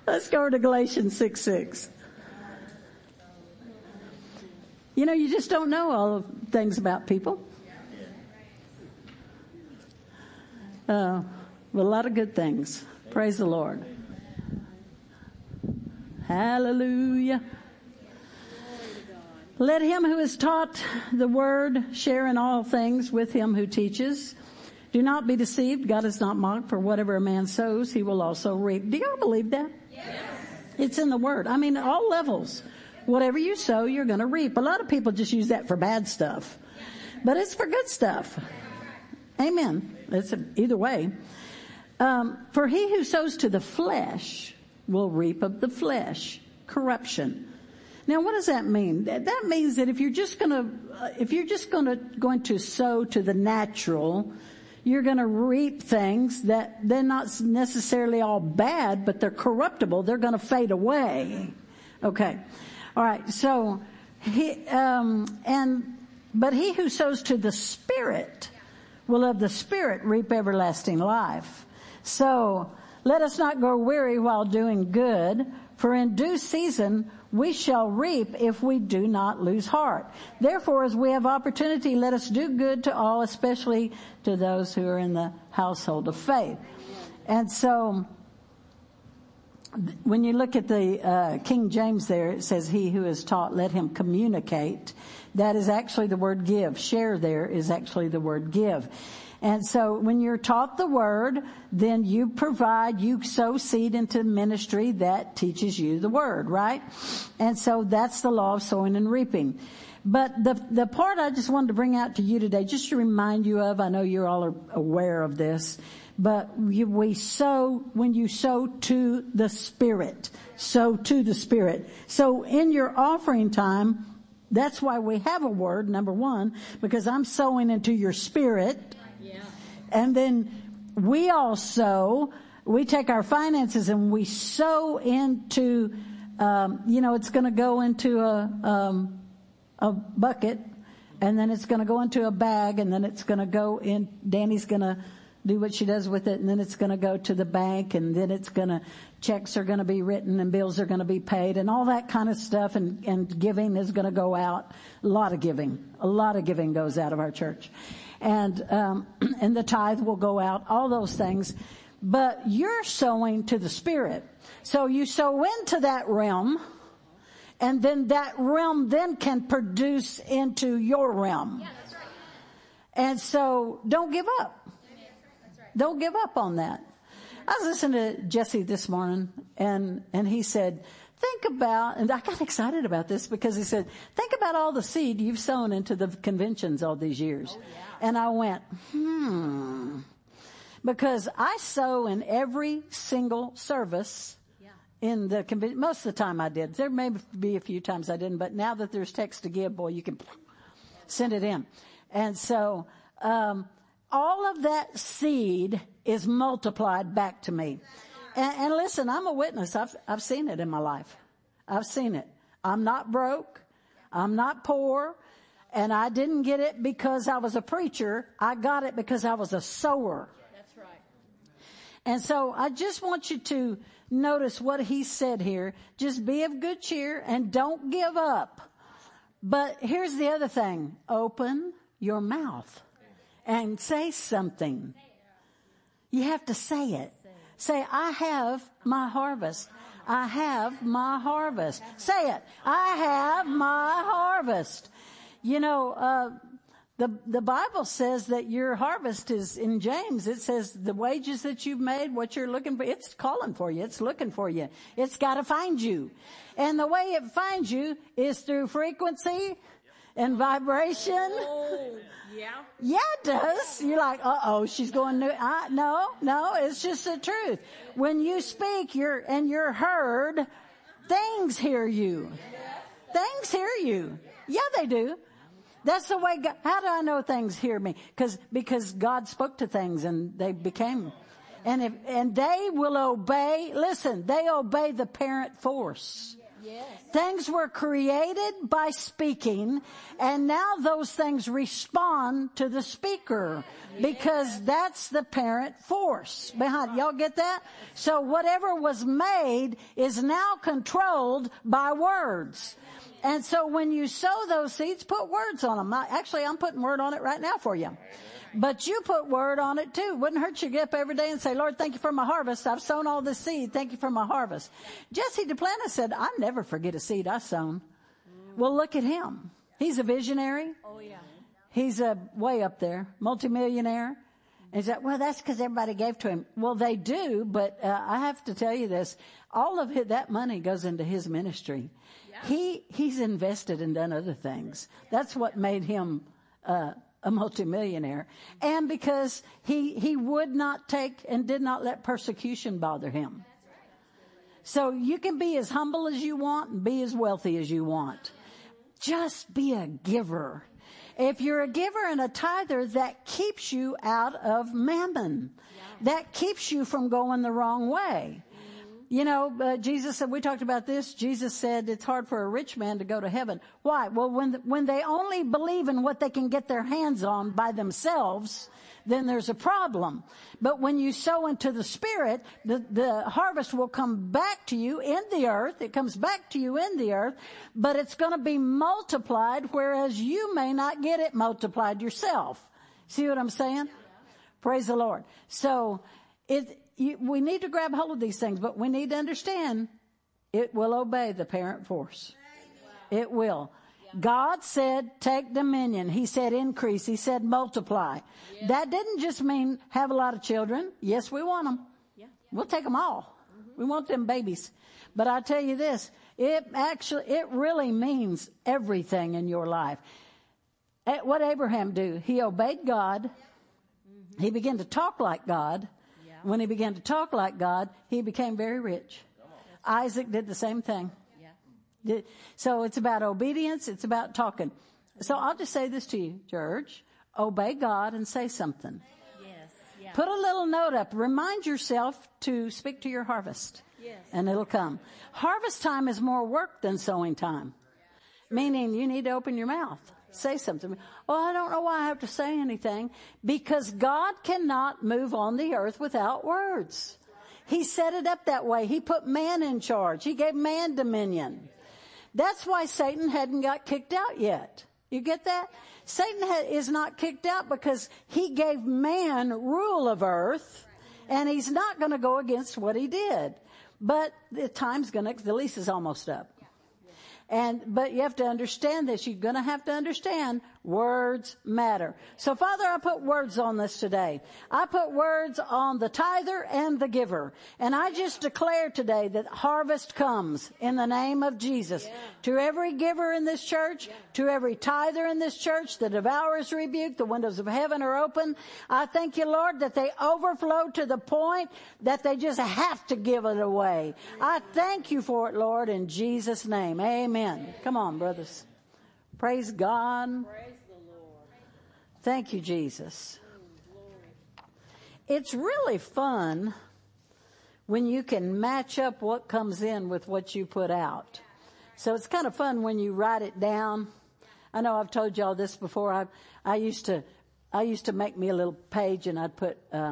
Let's go to Galatians 6:6. You know, you just don't know all the things about people. But a lot of good things. Praise the Lord. Hallelujah. Let him who is taught the word share in all things with him who teaches. Do not be deceived. God is not mocked, for whatever a man sows, he will also reap. Do y'all believe that? Yes. It's in the word. I mean, all levels. Whatever you sow, you're going to reap. A lot of people just use that for bad stuff. But it's for good stuff. Amen. It's either way. For he who sows to the flesh will reap of the flesh corruption. Now, what does that mean? That means that if you're just going to sow to the natural, you're going to reap things that they're not necessarily all bad, but they're corruptible. They're going to fade away. Okay. All right. So but he who sows to the Spirit will of the Spirit reap everlasting life. So let us not grow weary while doing good, for in due season we shall reap if we do not lose heart. Therefore, as we have opportunity, let us do good to all, especially to those who are in the household of faith. And so when you look at the King James there, it says, he who is taught, let him communicate. That is actually the word give. Share there is actually the word give. And so when you're taught the word, then you sow seed into ministry that teaches you the word, right? And so that's the law of sowing and reaping. But the part I just wanted to bring out to you today, just to remind you of, I know you all are aware of this, but when you sow to the Spirit, sow to the Spirit. So in your offering time, that's why we have a word, number one, because I'm sowing into your spirit. Yeah. And then we take our finances and we sow into, it's going to go into a bucket, and then it's going to go into a bag, and then it's going to go in, Danny's going to do what she does with it, and then it's going to go to the bank, and then checks are going to be written, and bills are going to be paid, and all that kind of stuff, and giving is going to go out. A lot of giving goes out of our church. And the tithe will go out, all those things. But you're sowing to the Spirit. So you sow into that realm, and then that realm then can produce into your realm. Yeah, that's right. And so don't give up. Don't give up on that. I was listening to Jesse this morning, and he said, think about, and I got excited about this because he said, think about all the seed you've sown into the conventions all these years. Oh, yeah. And I went, because I sow in every single service in the convention. Most of the time I did. There may be a few times I didn't, but now that there's text to give, boy, you can send it in. And so, all of that seed is multiplied back to me. And listen, I'm a witness. I've seen it in my life. I've seen it. I'm not broke. I'm not poor. And I didn't get it because I was a preacher. I got it because I was a sower. That's right. And so I just want you to notice what he said here. Just be of good cheer and don't give up. But here's the other thing. Open your mouth and say something. You have to say it. Say, I have my harvest. I have my harvest. Say it. I have my harvest. You know, the Bible says that your harvest is, in James, it says the wages that you've made, what you're looking for, it's calling for you. It's looking for you. It's got to find you. And the way it finds you is through frequency and vibration. Oh, yeah. Yeah, it does. You're like, she's going new. No, it's just the truth. When you speak, you're heard, things hear you. Things hear you. Yeah, they do. That's the way God, how do I know things hear me? Because God spoke to things and they became, and they will obey. Listen, they obey the parent force. Yes. Things were created by speaking, and now those things respond to the speaker because that's the parent force behind it. Y'all get that? So whatever was made is now controlled by words. And so when you sow those seeds, put words on them. Actually, I'm putting word on it right now for you. But you put word on it too. Wouldn't hurt you to get up every day and say, Lord, thank you for my harvest. I've sown all this seed. Thank you for my harvest. Jesse Duplantis said, I never forget a seed I sown. Well, look at him. He's a visionary. Oh, yeah. He's way up there, multimillionaire. And he said, well, that's because everybody gave to him. Well, they do, but I have to tell you this. All of that money goes into his ministry. Yeah. He's invested and done other things. That's what made him a multimillionaire. And because he would not take and did not let persecution bother him. So you can be as humble as you want and be as wealthy as you want. Just be a giver. If you're a giver and a tither, that keeps you out of mammon. That keeps you from going the wrong way. You know, Jesus said, we talked about this. Jesus said it's hard for a rich man to go to heaven. Why? Well, when they only believe in what they can get their hands on by themselves, then there's a problem. But when you sow into the Spirit, the harvest will come back to you in the earth. It comes back to you in the earth, but it's going to be multiplied, whereas you may not get it multiplied yourself. See what I'm saying? Praise the Lord. So we need to grab hold of these things, but we need to understand it will obey the parent force. It will. God said, take dominion. He said, increase. He said, multiply. Yeah. That didn't just mean have a lot of children. Yes, we want them. Yeah. We'll take them all. Mm-hmm. We want them babies. But I tell you this, it really means everything in your life. What Abraham do? He obeyed God. Mm-hmm. He began to talk like God. Yeah. When he began to talk like God, he became very rich. Isaac did the same thing. So it's about obedience. It's about talking. So I'll just say this to you, church. Obey God and say something. Yes. Yeah. Put a little note up. Remind yourself to speak to your harvest. Yes. And it'll come. Harvest time is more work than sowing time. Meaning you need to open your mouth. Say something. Oh, I don't know why I have to say anything. Because God cannot move on the earth without words. He set it up that way. He put man in charge. He gave man dominion. That's why Satan hadn't got kicked out yet. You get that? Satan is not kicked out because he gave man rule of earth, and he's not going to go against what he did. But the lease is almost up. But you have to understand this. You're going to have to understand words matter. So Father, I put words on this today. I put words on the tither and the giver. And I just declare today that harvest comes in the name of Jesus. Yeah. To every giver in this church, to every tither in this church, the devourer is rebuked, the windows of heaven are open. I thank you, Lord, that they overflow to the point that they just have to give it away. I thank you for it, Lord, in Jesus' name. Amen. Come on, brothers. Praise God. Praise the Lord. Thank you, Jesus. It's really fun when you can match up what comes in with what you put out. So it's kind of fun when you write it down. I know I've told y'all this before. I used to make me a little page, and I'd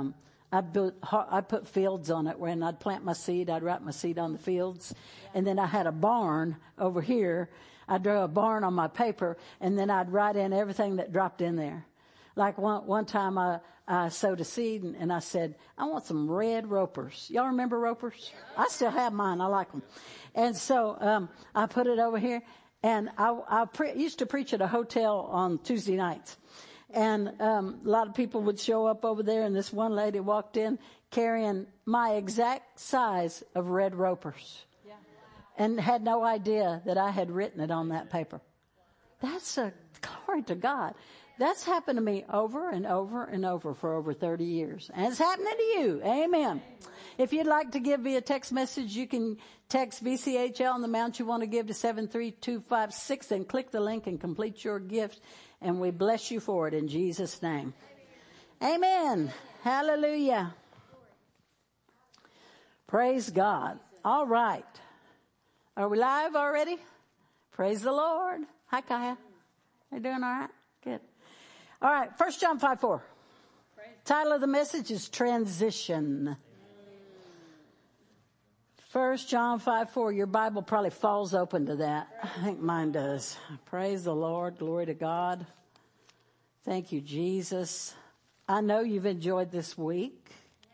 put fields on it. When I'd plant my seed, I'd write my seed on the fields. And then I had a barn over here. I'd draw a barn on my paper, and then I'd write in everything that dropped in there. Like one time I sowed a seed, and I said, I want some red ropers. Y'all remember ropers? I still have mine. I like them. And so I put it over here, and I used to preach at a hotel on Tuesday nights. And a lot of people would show up over there, and this one lady walked in carrying my exact size of red ropers. Yeah. And had no idea that I had written it on that paper. That's a glory to God. That's happened to me over and over and over for over 30 years. And it's happening to you. Amen. If you'd like to give via text message, you can text VCHL on the amount you want to give to 73256 and click the link and complete your gift. And we bless you for it in Jesus' name. Amen. Hallelujah. Praise God. All right. Are we live already? Praise the Lord. Hi, Kaya. You doing all right? Good. All right. 1 John 5:4. Title of the message is Transition. 1 John 5:4. Your Bible probably falls open to that. I think mine does. Praise the Lord. Glory to God. Thank you, Jesus. I know you've enjoyed this week.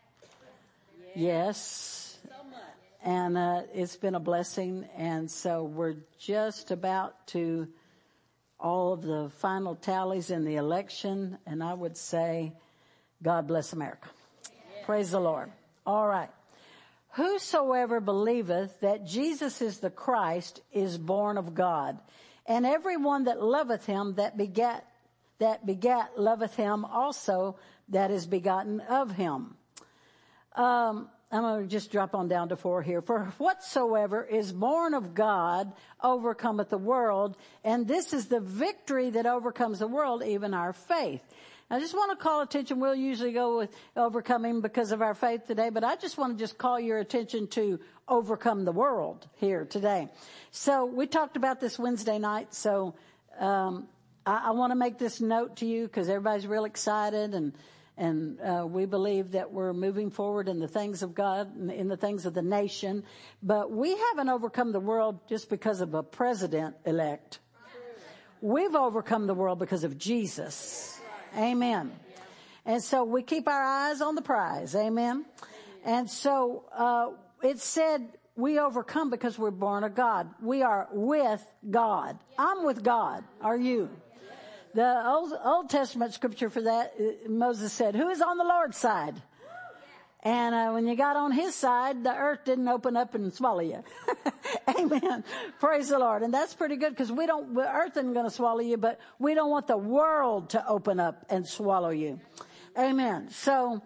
Yes. And it's been a blessing. And so we're just about to all of the final tallies in the election. And I would say, God bless America. Praise the Lord. All right. Whosoever believeth that Jesus is the Christ is born of God. And everyone that loveth him that begat loveth him also that is begotten of him. I'm going to just drop on down to 4 here. For whatsoever is born of God overcometh the world, and this is the victory that overcomes the world, even our faith. I just want to call attention. We'll usually go with overcoming because of our faith today, but I just want to just call your attention to overcome the world here today. So we talked about this Wednesday night. So I want to make this note to you because everybody's real excited and we believe that we're moving forward in the things of God, in the things of the nation. But we haven't overcome the world just because of a president-elect. We've overcome the world because of Jesus. Amen. And so we keep our eyes on the prize. Amen. And so it said we overcome because we're born of God. We are with God. I'm with God. Are you? The Old Testament scripture for that, Moses said, who is on the Lord's side? And when you got on his side, the earth didn't open up and swallow you. Amen. Praise the Lord. And that's pretty good because the earth isn't going to swallow you, but we don't want the world to open up and swallow you. Amen. So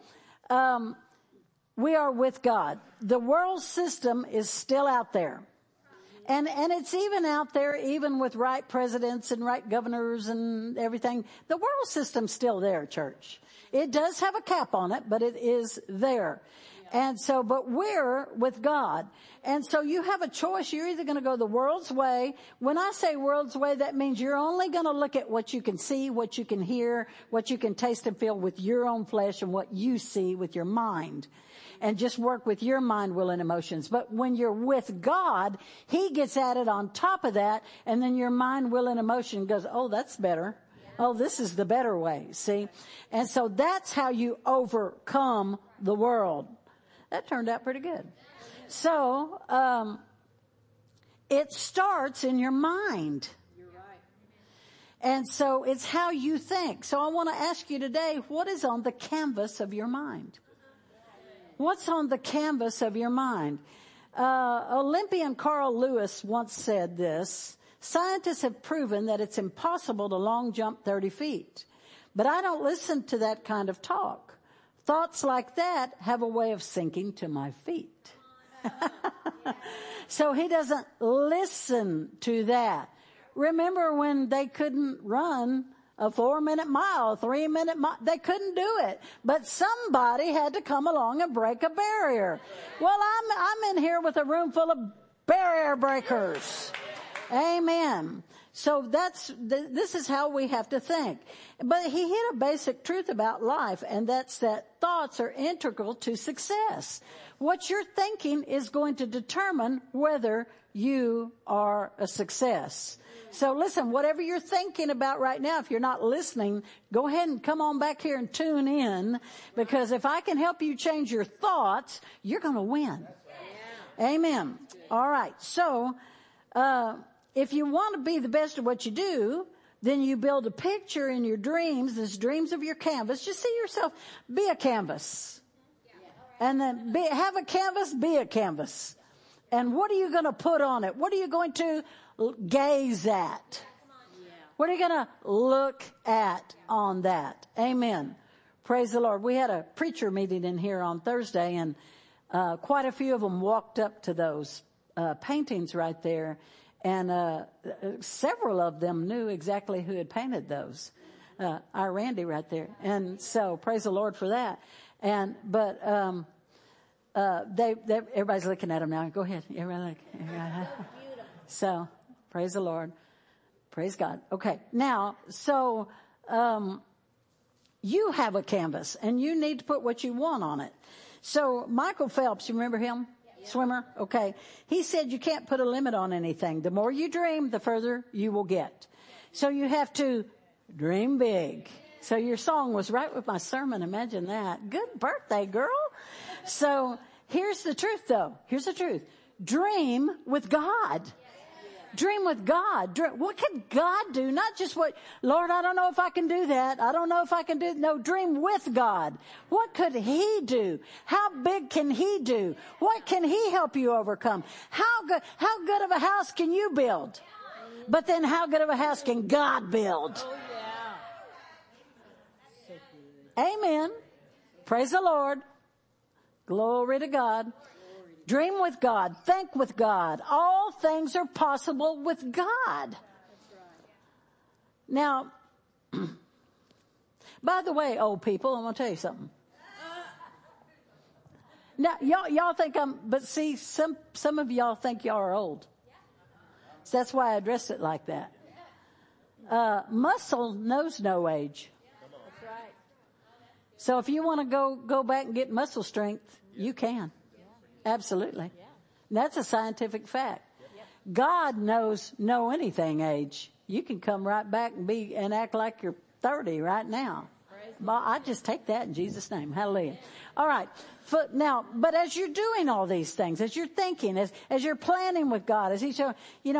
we are with God. The world system is still out there. And it's even out there, even with right presidents and right governors and everything. The world system's still there, church. It does have a cap on it, but it is there. And so, but we're with God. And so you have a choice. You're either going to go the world's way. When I say world's way, that means you're only going to look at what you can see, what you can hear, what you can taste and feel with your own flesh and what you see with your mind. And just work with your mind, will, and emotions. But when you're with God, he gets added on top of that. And then your mind, will, and emotion goes, oh, that's better. Oh, this is the better way. See? And so that's how you overcome the world. That turned out pretty good. So, it starts in your mind. You're right. And so it's how you think. So I want to ask you today, what is on the canvas of your mind? What's on the canvas of your mind? Olympian Carl Lewis once said this, scientists have proven that it's impossible to long jump 30 feet. But I don't listen to that kind of talk. Thoughts like that have a way of sinking to my feet. So he doesn't listen to that. Remember when they couldn't run a 4-minute mile, 3-minute mile? They couldn't do it. But somebody had to come along and break a barrier. Well, I'm in here with a room full of barrier breakers. Amen. So this is how we have to think. But he hit a basic truth about life, and that's that thoughts are integral to success. What you're thinking is going to determine whether you are a success. So listen, whatever you're thinking about right now, if you're not listening, go ahead and come on back here and tune in, because if I can help you change your thoughts, you're going to win. Amen. All right. So, if you want to be the best at what you do, then you build a picture in your dreams, these dreams of your canvas. Just see yourself, be a canvas. And then have a canvas, be a canvas. And what are you going to put on it? What are you going to gaze at? What are you going to look at on that? Amen. Praise the Lord. We had a preacher meeting in here on Thursday, and quite a few of them walked up to those paintings right there. And several of them knew exactly who had painted those. Our Randy right there. And so praise the Lord for that. But everybody's looking at them now. Go ahead. Everybody look. So, praise the Lord. Praise God. Okay. Now, so, you have a canvas and you need to put what you want on it. So Michael Phelps, you remember him? Yeah. Swimmer? Okay. He said you can't put a limit on anything. The more you dream, the further you will get. So you have to dream big. So your song was right with my sermon. Imagine that. Good birthday, girl. So here's the truth though. Here's the truth. Dream with God. Dream with God. What can God do? Not just what, Lord, I don't know if I can do that. I don't know if I can do, no, dream with God. What could He do? How big can He do? What can He help you overcome? How good of a house can you build? But then how good of a house can God build? Amen. Praise the Lord. Glory to God. Dream with God. Think with God. All things are possible with God. Now, by the way, old people, I'm going to tell you something. Now, y'all think but see, some of y'all think y'all are old. So that's why I addressed it like that. Muscle knows no age. That's right. So if you want to go back and get muscle strength, you can. Absolutely. That's a scientific fact. God knows no anything age. You can come right back and act like you're 30 right now. Well, I just take that in Jesus' name. Hallelujah. All right. But as you're doing all these things, as you're thinking, as you're planning with God, as He's showing,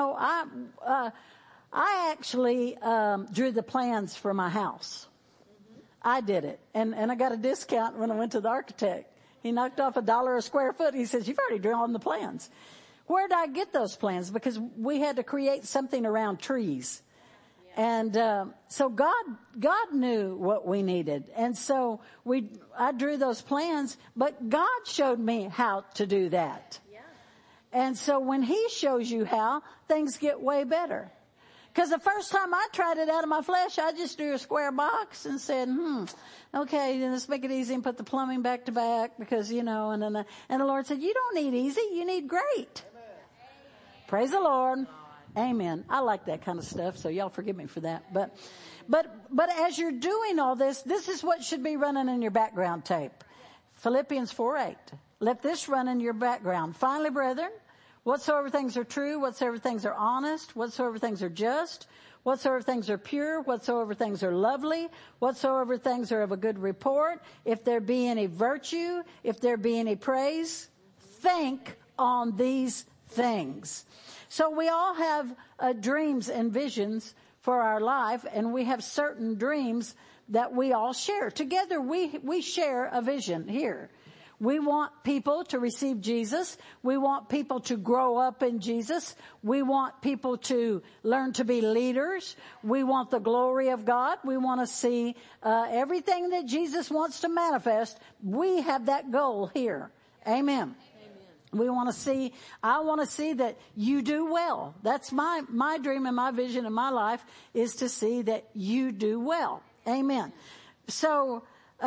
I actually drew the plans for my house. I did it, and I got a discount when I went to the architect. He knocked off $1 a square foot. He says, "You've already drawn the plans." Where did I get those plans? Because we had to create something around trees. And so God knew what we needed. And so I drew those plans, but God showed me how to do that. And so when He shows you how, things get way better. Because the first time I tried it out of my flesh, I just drew a square box and said, okay, then let's make it easy and put the plumbing back to back because, and the Lord said, you don't need easy, you need great. Amen. Praise the Lord. Amen. I like that kind of stuff, so y'all forgive me for that. But as you're doing all this is what should be running in your background tape. Philippians 4:8. Let this run in your background. Finally, brethren, whatsoever things are true, whatsoever things are honest, whatsoever things are just, whatsoever things are pure, whatsoever things are lovely, whatsoever things are of a good report, if there be any virtue, if there be any praise, think on these things. So we all have dreams and visions for our life, and we have certain dreams that we all share. Together we share a vision here. We want people to receive Jesus. We want people to grow up in Jesus. We want people to learn to be leaders. We want the glory of God. We want to see everything that Jesus wants to manifest. We have that goal here. Amen. I want to see that you do well. That's my dream and my vision in my life is to see that you do well. Amen. So,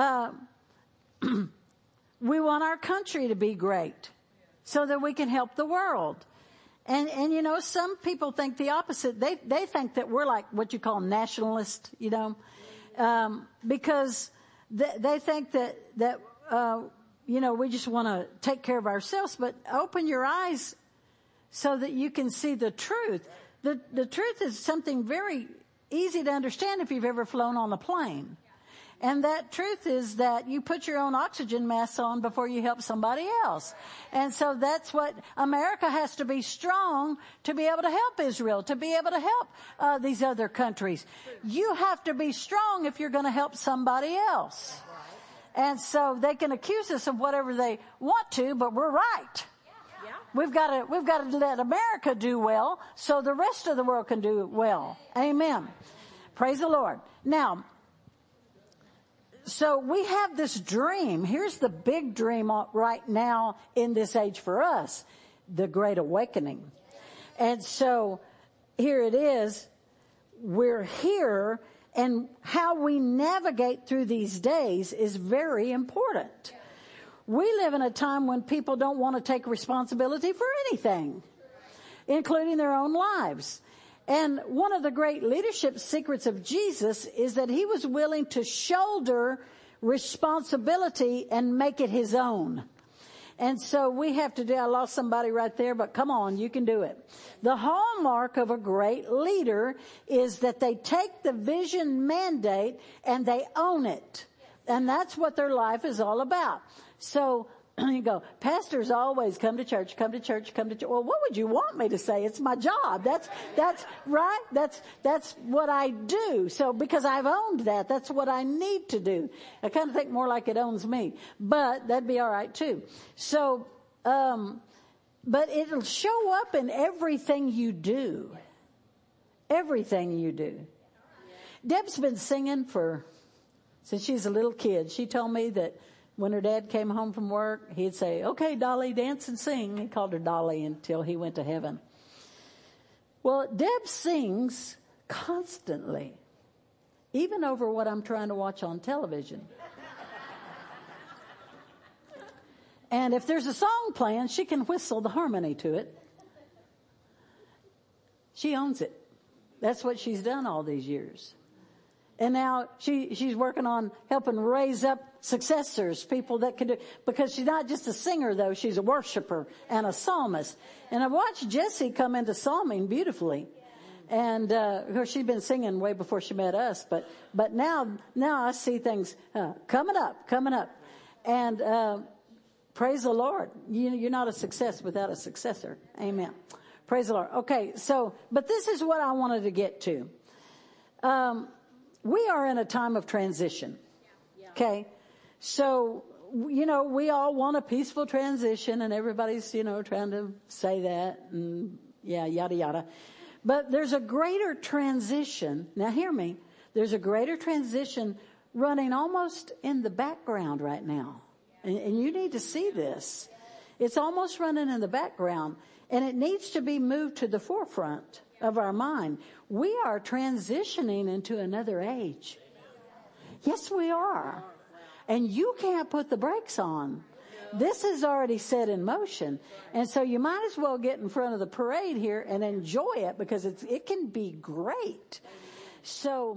we want our country to be great so that we can help the world. And some people think the opposite. They think that we're like what you call nationalist, because they think that we just want to take care of ourselves, but open your eyes so that you can see the truth. The truth is something very easy to understand if you've ever flown on a plane. And that truth is that you put your own oxygen mask on before you help somebody else. And so that's what America has to be strong to be able to help Israel, to be able to help these other countries. You have to be strong if you're going to help somebody else. And so they can accuse us of whatever they want to, but we're right. We've got to let America do well so the rest of the world can do well. Amen. Praise the Lord. Now, so we have this dream. Here's the big dream right now in this age for us, the Great Awakening. And so here it is. We're here, and how we navigate through these days is very important. We live in a time when people don't want to take responsibility for anything. including their own lives. And one of the great leadership secrets of Jesus is that he was willing to shoulder responsibility and make it his own. And so we have to do, I lost somebody right there, but come on, you can do it. The hallmark of a great leader is that they take the vision mandate and they own it. And that's what their life is all about. So you go, pastors always come to church, come to church, come to church. Well, what would you want me to say? It's my job. That's right. That's what I do. So because I've owned that, that's what I need to do. I kind of think more like it owns me, but that'd be all right too. So, but it'll show up in everything you do. Everything you do. Deb's been singing since she's a little kid. She told me that when her dad came home from work, he'd say, okay, Dolly, dance and sing. He called her Dolly until he went to heaven. Well, Deb sings constantly, even over what I'm trying to watch on television. And if there's a song playing, she can whistle the harmony to it. She owns it. That's what she's done all these years. And now she's working on helping raise up successors, people that can do, because she's not just a singer though, she's a worshiper and a psalmist. And I watched Jessie come into psalming beautifully. And, of course she'd been singing way before she met us, but now I see things, coming up. And, praise the Lord. You're not a success without a successor. Amen. Praise the Lord. Okay. So, but this is what I wanted to get to. We are in a time of transition. Okay. So, we all want a peaceful transition and everybody's, trying to say that and yada, yada. But there's a greater transition. Now hear me. There's a greater transition running almost in the background right now. And you need to see this. It's almost running in the background and it needs to be moved to the forefront of our mind. We are transitioning into another age. Yes, we are. And you can't put the brakes on. This is already set in motion. And so you might as well get in front of the parade here and enjoy it because it can be great. So,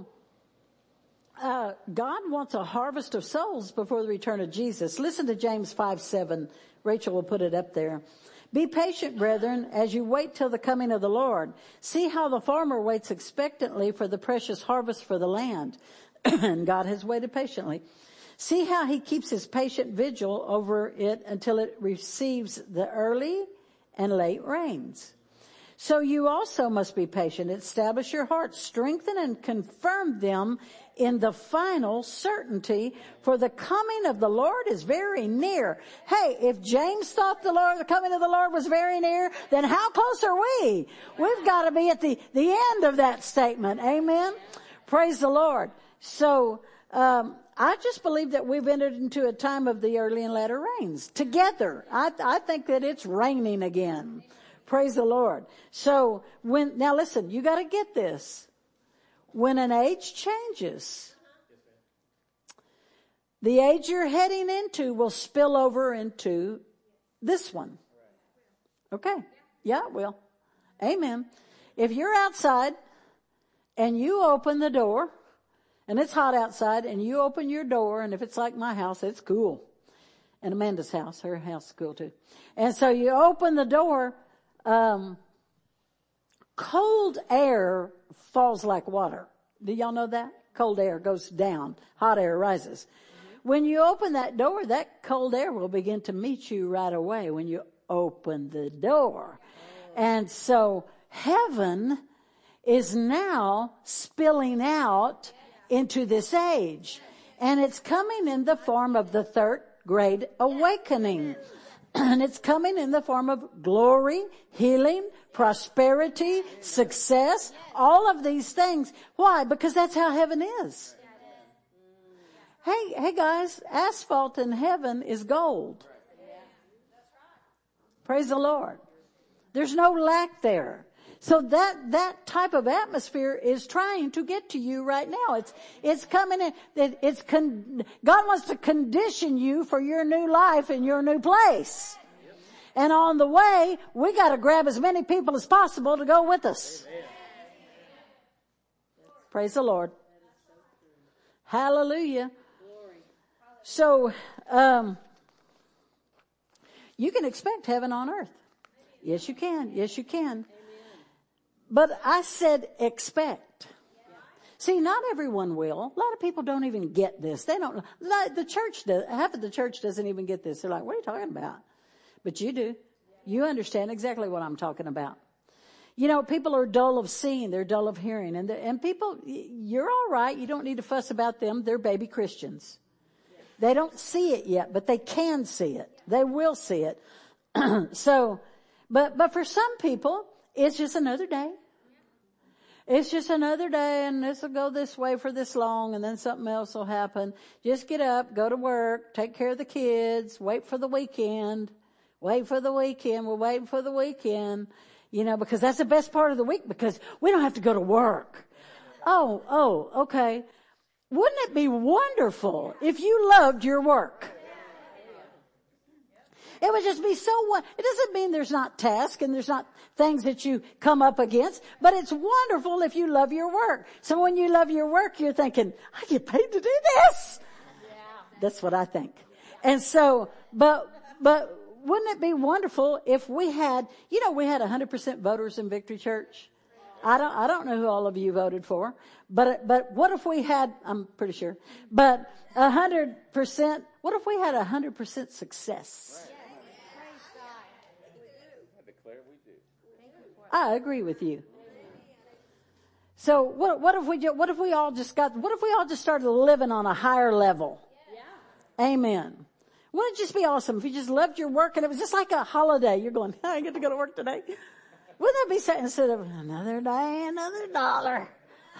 God wants a harvest of souls before the return of Jesus. Listen to James 5:7. Rachel will put it up there. Be patient, brethren, as you wait till the coming of the Lord. See how the farmer waits expectantly for the precious harvest for the land. And God has waited patiently. See how he keeps his patient vigil over it until it receives the early and late rains. So you also must be patient. Establish your hearts, strengthen and confirm them in the final certainty, for the coming of the Lord is very near. Hey, if James thought the coming of the Lord was very near, then how close are we? We've got to be at the end of that statement. Amen. Praise the Lord. So, I just believe that we've entered into a time of the early and latter rains together. I think that it's raining again. Praise the Lord. So now listen, you got to get this. When an age changes, the age you're heading into will spill over into this one. Okay. Yeah, it will. Amen. If you're outside and you open the door and it's hot outside and you open your door, and if it's like my house, it's cool. And Amanda's house, her house is cool too. And so you open the door, cold air falls like water. Do y'all know that? Cold air goes down. Hot air rises. When you open that door, that cold air will begin to meet you right away when you open the door. And so heaven is now spilling out into this age. And it's coming in the form of the third great awakening. And it's coming in the form of glory, healing, prosperity, success, all of these things. Why? Because that's how heaven is. Hey guys, asphalt in heaven is gold. Praise the Lord. There's no lack there. So that type of atmosphere is trying to get to you right now. It's coming in. God wants to condition you for your new life in your new place. And on the way, we got to grab as many people as possible to go with us. Amen. Praise the Lord. Hallelujah. So, you can expect heaven on earth. Yes, you can. Yes, you can. But I said expect. See, not everyone will. A lot of people don't even get this. They don't. The church does. Half of the church doesn't even get this. They're like, what are you talking about? But you do. You understand exactly what I'm talking about. You know, people are dull of seeing. They're dull of hearing. And people, you're all right. You don't need to fuss about them. They're baby Christians. They don't see it yet, but they can see it. They will see it. So, but for some people, it's just another day. It's just another day, and this will go this way for this long, and then something else will happen. Just get up, go to work, take care of the kids, wait for the weekend. Wait for the weekend. We're waiting for the weekend. You know, because that's the best part of the week, because we don't have to go to work. Oh, okay. Wouldn't it be wonderful if you loved your work? It would just be so, it doesn't mean there's not tasks and there's not things that you come up against, but it's wonderful if you love your work. So when you love your work, you're thinking, I get paid to do this. Yeah. That's what I think. And so, but wouldn't it be wonderful if we had, you know, we had 100% voters in Victory Church? I don't know who all of you voted for, but what if we had, I'm pretty sure, but 100%, what if we had 100% success? I agree with you. So what if we all just started living on a higher level? Amen. Wouldn't it just be awesome if you just loved your work and it was just like a holiday? You're going, I get to go to work today. Wouldn't that be sad instead of another day, another dollar?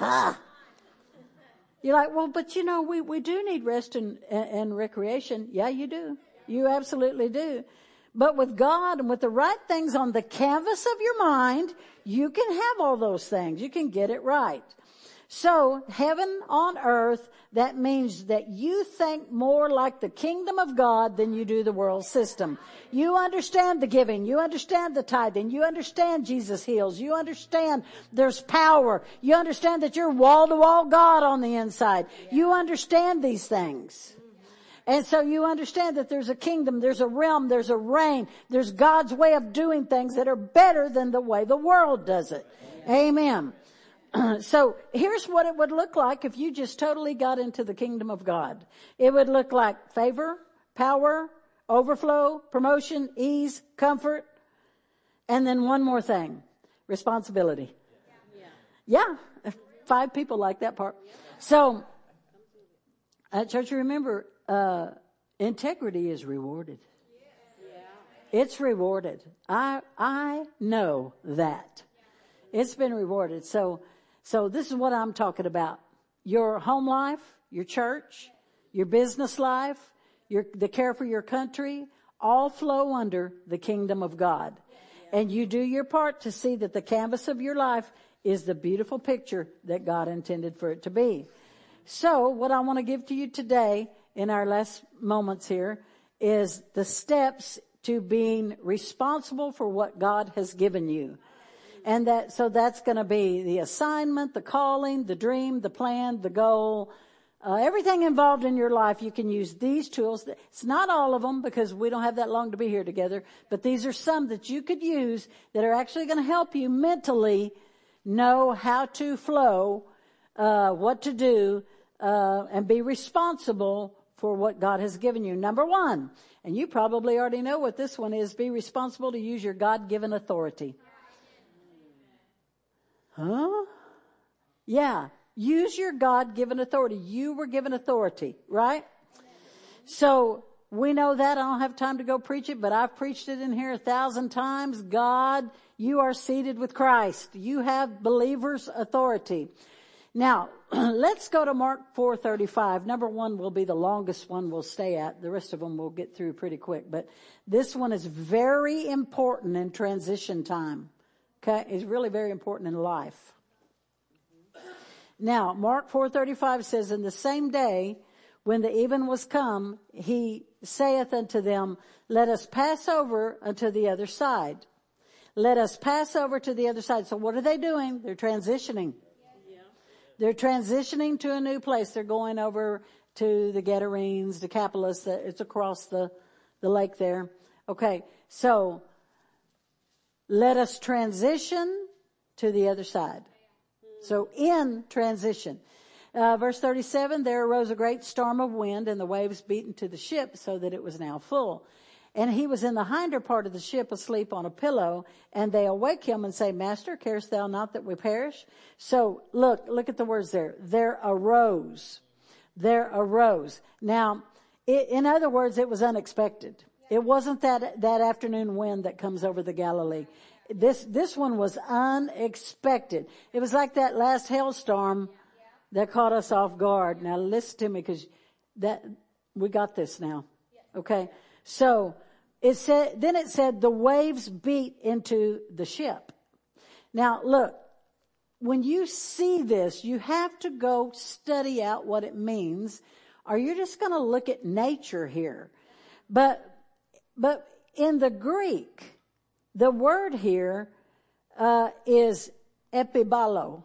You're like, well, but you know, we do need rest and recreation. Yeah, you do. You absolutely do. But with God and with the right things on the canvas of your mind, you can have all those things. You can get it right. So heaven on earth, that means that you think more like the kingdom of God than you do the world system. You understand the giving. You understand the tithing. You understand Jesus heals. You understand there's power. You understand that you're wall-to-wall God on the inside. You understand these things. And so you understand that there's a kingdom, there's a realm, there's a reign, there's God's way of doing things that are better than the way the world does it. Amen. So here's what it would look like if you just totally got into the kingdom of God. It would look like favor, power, overflow, promotion, ease, comfort, and then one more thing, responsibility. Yeah, 5 people like that part. So at church, remember, integrity is rewarded. It's rewarded. I know that. It's been rewarded. So this is what I'm talking about. Your home life, your church, your business life, the care for your country, all flow under the kingdom of God. And you do your part to see that the canvas of your life is the beautiful picture that God intended for it to be. So what I want to give to you today in our last moments here is the steps to being responsible for what God has given you. And so that's going to be the assignment, the calling, the dream, the plan, the goal, everything involved in your life. You can use these tools. It's not all of them because we don't have that long to be here together, but these are some that you could use that are actually going to help you mentally know how to flow, what to do, and be responsible for what God has given you. Number 1, and you probably already know what this one is, be responsible to use your God-given authority. Huh? Yeah. Use your God-given authority. You were given authority, right? So we know that. I don't have time to go preach it, but I've preached it in here 1,000 times. God, you are seated with Christ. You have believers' authority. Now, let's go to Mark 4:35. Number 1 will be the longest one we'll stay at. The rest of them we'll get through pretty quick. But this one is very important in transition time. Okay? It's really very important in life. Now, Mark 4:35 says, "In the same day, When the even was come, he saith unto them, let us pass over unto the other side. Let us pass over to the other side. So what are they doing? They're transitioning. They're transitioning to a new place. They're going over to the Gadarenes, Decapolis. It's across the lake there. Okay, so let us transition to the other side. So in transition. Verse 37, there arose a great storm of wind, and the waves beat into the ship so that it was now full. And he was in the hinder part of the ship asleep on a pillow, and they awake him and say, Master, carest thou not that we perish? So look at the words there. There arose. There arose. Now, in other words, it was unexpected. It wasn't that afternoon wind that comes over the Galilee. This one was unexpected. It was like that last hailstorm that caught us off guard. Now listen to me, because we got this now. Okay. So it said the waves beat into the ship. Now look, when you see this, you have to go study out what it means, or you're just going to look at nature here. But in the Greek, the word here is epibalo.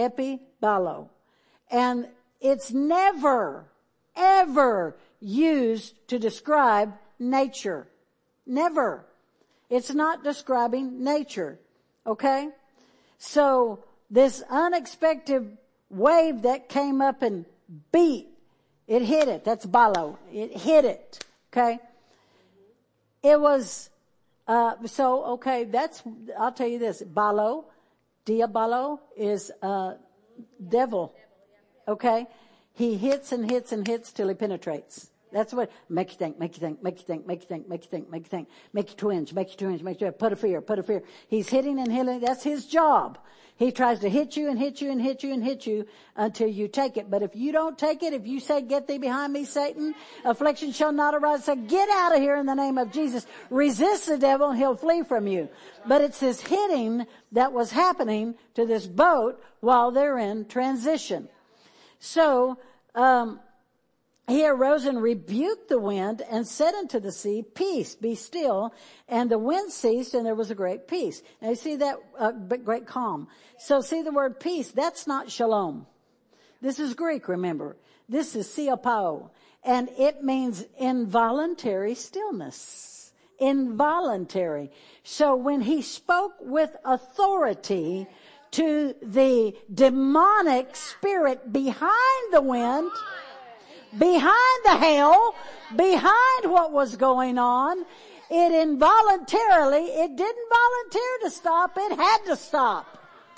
And it's never, ever used to describe nature. Never. It's not describing nature. Okay? So this unexpected wave that came up and beat, it hit it. That's balo. It hit it. Okay? It was, I'll tell you this. Balo, diabolo, is devil. Okay? He hits and hits and hits till he penetrates. That's what, make you think, make you think, make you think, make you think, make you think, make you think, make you twinge, make you twinge, make you put a fear. He's hitting and hitting. That's his job. He tries to hit you and hit you and hit you and hit you until you take it. But if you don't take it, if you say, get thee behind me, Satan, affliction shall not arise. So get out of here in the name of Jesus. Resist the devil and he'll flee from you. But it's this hitting that was happening to this boat while they're in transition. So, he arose and rebuked the wind and said unto the sea, peace, be still. And the wind ceased and there was a great peace. Now you see that great calm. So see the word peace, that's not shalom. This is Greek, remember. This is siopao. And it means involuntary stillness. Involuntary. So when he spoke with authority to the demonic spirit behind the wind, behind the hail, behind what was going on, it didn't volunteer to stop, it had to stop.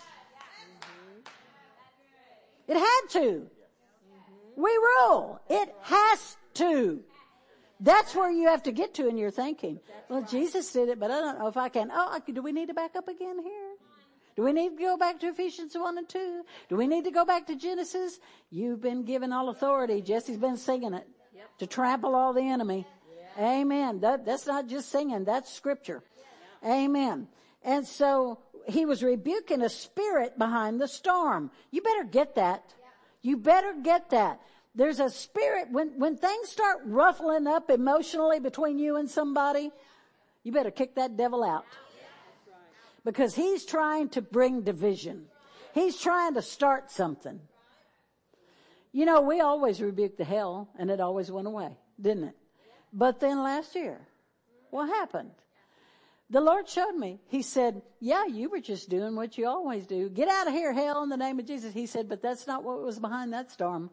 It had to. We rule. It has to. That's where you have to get to in your thinking. Well, Jesus did it, but I don't know if I can. Do we need to back up again here? Do we need to go back to Ephesians 1 and 2? Do we need to go back to Genesis? You've been given all authority. Jesse's been singing it. To trample all the enemy. Amen. That's not just singing. That's scripture. Amen. And so he was rebuking a spirit behind the storm. You better get that. You better get that. There's a spirit. When things start ruffling up emotionally between you and somebody, you better kick that devil out. Because he's trying to bring division. He's trying to start something. You know, we always rebuked the hell, and it always went away, didn't it? But then last year, what happened? The Lord showed me. He said, yeah, you were just doing what you always do. Get out of here, hell, in the name of Jesus. He said, but that's not what was behind that storm.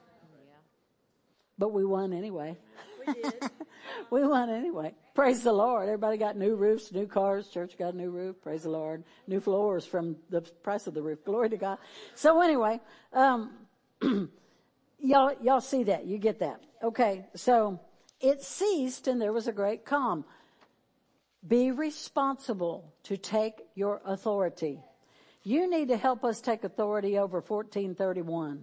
But we won anyway. We did. We won anyway. Praise the Lord. Everybody got new roofs, new cars. Church got a new roof. Praise the Lord. New floors from the price of the roof. Glory to God. So anyway, y'all see that. You get that. Okay. So it ceased and there was a great calm. Be responsible to take your authority. You need to help us take authority over 1431.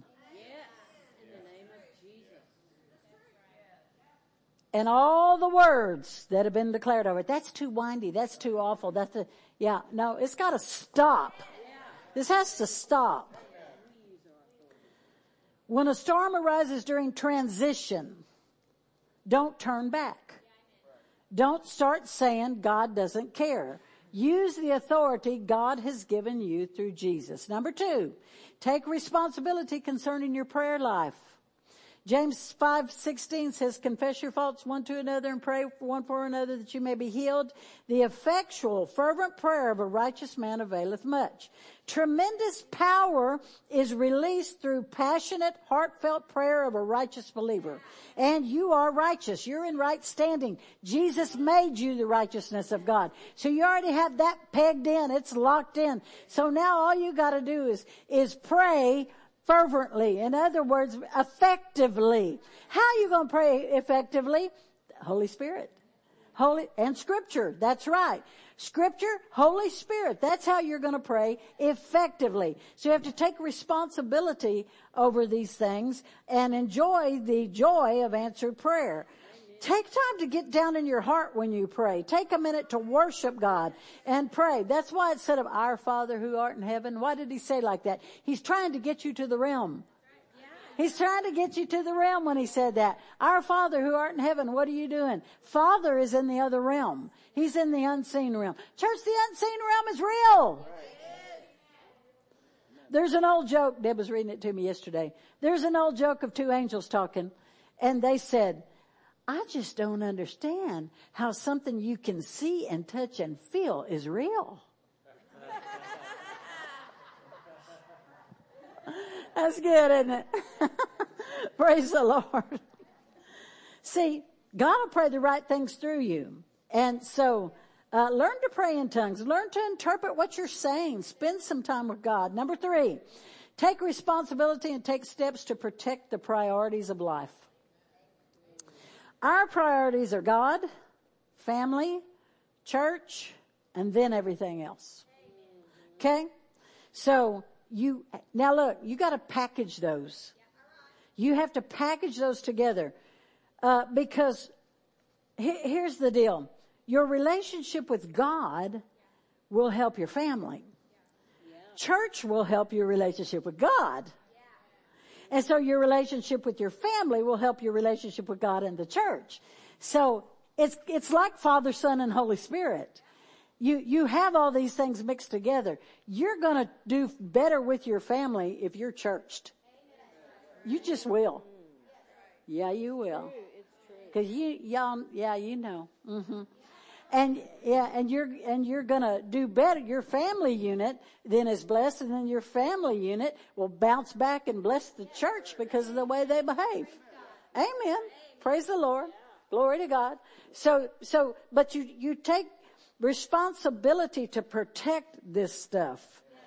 And all the words that have been declared over it. That's too windy. That's too awful. No, it's got to stop. This has to stop. When a storm arises during transition, don't turn back. Don't start saying God doesn't care. Use the authority God has given you through Jesus. Number 2, take responsibility concerning your prayer life. James 5:16 says, confess your faults one to another and pray one for another that you may be healed. The effectual, fervent prayer of a righteous man availeth much. Tremendous power is released through passionate, heartfelt prayer of a righteous believer. And you are righteous. You're in right standing. Jesus made you the righteousness of God. So you already have that pegged in. It's locked in. So now all you got to do is pray fervently. In other words, effectively. How are you going to pray effectively? Holy Spirit. And Scripture. That's right. Scripture, Holy Spirit. That's how you're going to pray effectively. So you have to take responsibility over these things and enjoy the joy of answered prayer. Take time to get down in your heart when you pray. Take a minute to worship God and pray. That's why it said of our Father who art in heaven. Why did he say like that? He's trying to get you to the realm. He's trying to get you to the realm when he said that. Our Father who art in heaven, what are you doing? Father is in the other realm. He's in the unseen realm. Church, the unseen realm is real. There's an old joke. Deb was reading it to me yesterday. There's an old joke of 2 angels talking, and they said, I just don't understand how something you can see and touch and feel is real. That's good, isn't it? Praise the Lord. See, God will pray the right things through you. And so, learn to pray in tongues. Learn to interpret what you're saying. Spend some time with God. Number 3, take responsibility and take steps to protect the priorities of life. Our priorities are God, family, church, and then everything else. Okay? So, now look, you got to package those. You have to package those together. Because here's the deal. Your relationship with God will help your family. Church will help your relationship with God. And so your relationship with your family will help your relationship with God and the church. So it's like Father, Son, and Holy Spirit. You have all these things mixed together. You're going to do better with your family if you're churched. You just will. Yeah, you will. Because you know. Mm-hmm. And you're gonna do better. Your family unit then is blessed, and then your family unit will bounce back and bless the church because of the way they behave. Amen. Praise the Lord. Glory to God. But you take responsibility to protect this stuff.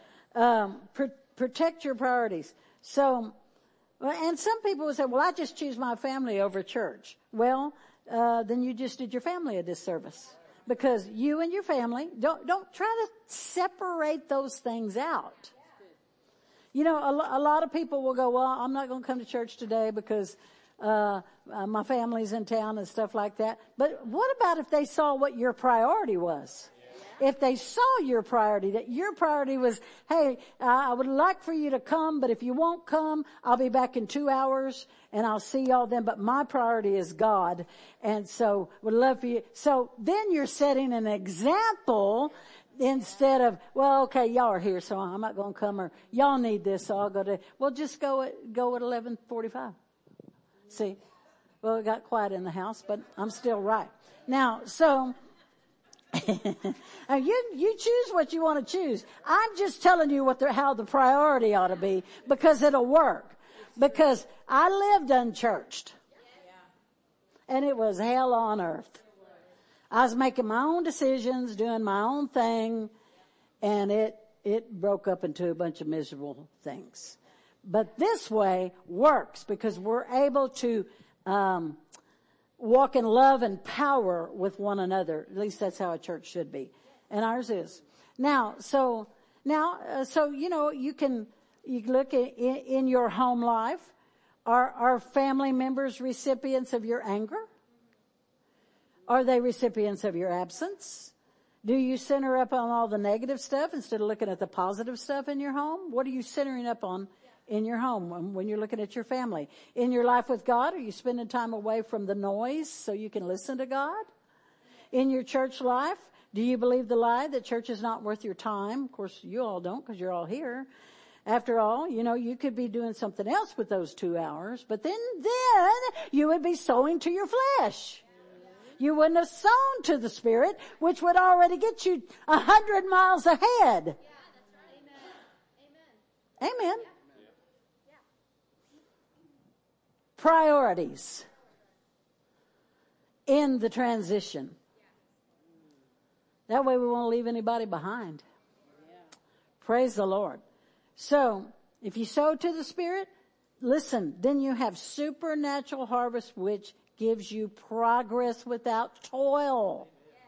Protect your priorities. So, and some people will say, well, I just choose my family over church. Well, then you just did your family a disservice. Because you and your family, don't try to separate those things out. You know, a lot of people will go, well, I'm not going to come to church today because my family's in town and stuff like that. But what about if they saw what your priority was? If they saw your priority, that your priority was, hey, I would like for you to come, but if you won't come, I'll be back in 2 hours and I'll see y'all then. But my priority is God. And so would love for you. So then you're setting an example instead of, well, okay, y'all are here, so I'm not going to come, or y'all need this, so I'll go to, well, just go at 11:45. See, well, it got quiet in the house, but I'm still right. Now, so, you choose what you want to choose. I'm just telling you how the priority ought to be, because it'll work. Because I lived unchurched. And it was hell on earth. I was making my own decisions, doing my own thing, and it broke up into a bunch of miserable things. But this way works because we're able to walk in love and power with one another. At least that's how a church should be. And ours is. Now, you know, you look in your home life. Are family members recipients of your anger? Are they recipients of your absence? Do you center up on all the negative stuff instead of looking at the positive stuff in your home? What are you centering up on in your home, when you're looking at your family? In your life with God, are you spending time away from the noise so you can listen to God? In your church life, do you believe the lie that church is not worth your time? Of course, you all don't because you're all here. After all, you could be doing something else with those 2 hours, but then you would be sowing to your flesh. You wouldn't have sown to the Spirit, which would already get you 100 miles ahead. Amen. Priorities in the transition. That way we won't leave anybody behind. Praise the Lord. So, if you sow to the Spirit, listen, then you have supernatural harvest, which gives you progress without toil.